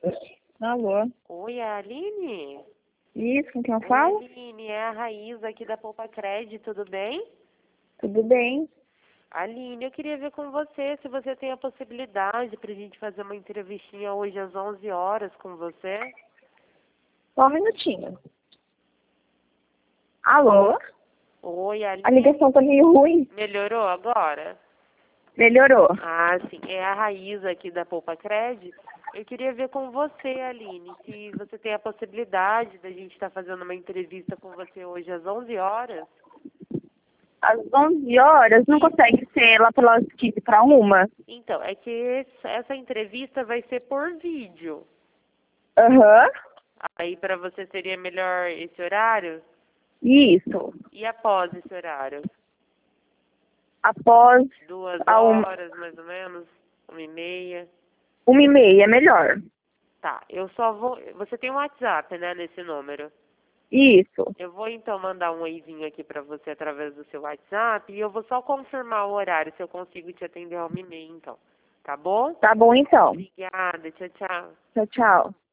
Alô? Oi, é a Aline? Isso, com quem eu Oi, falo? Aline, é a Raíza aqui da Poupa Cred, tudo bem? Tudo bem? Aline, eu queria ver com você se você tem a possibilidade pra gente fazer uma entrevistinha hoje às 11 horas com você. Só um minutinho. Alô? Oi, A Aline. ligação tá meio ruim. Melhorou agora? Melhorou. Ah, sim, é a Raíza aqui da Poupa Cred. Eu queria ver com você, Aline, se você tem a possibilidade da gente estar fazendo uma entrevista com você hoje às 11 horas. Às 11 horas, não consegue ser lá pelas 15 para uma? Então, é que essa entrevista vai ser por vídeo. Aham. Aí para você seria melhor esse horário? Isso. E após esse horário? Após Duas a horas, mais ou menos? 1h30? 1h30, é melhor. Tá, eu só vou... Você tem um WhatsApp, né, nesse número? Isso. Eu vou então mandar um oizinho aqui para você através do seu WhatsApp e eu vou só confirmar o horário, se eu consigo te atender ao 1h30, então. Tá bom? Tá bom então. Obrigada, tchau, tchau. Tchau, tchau.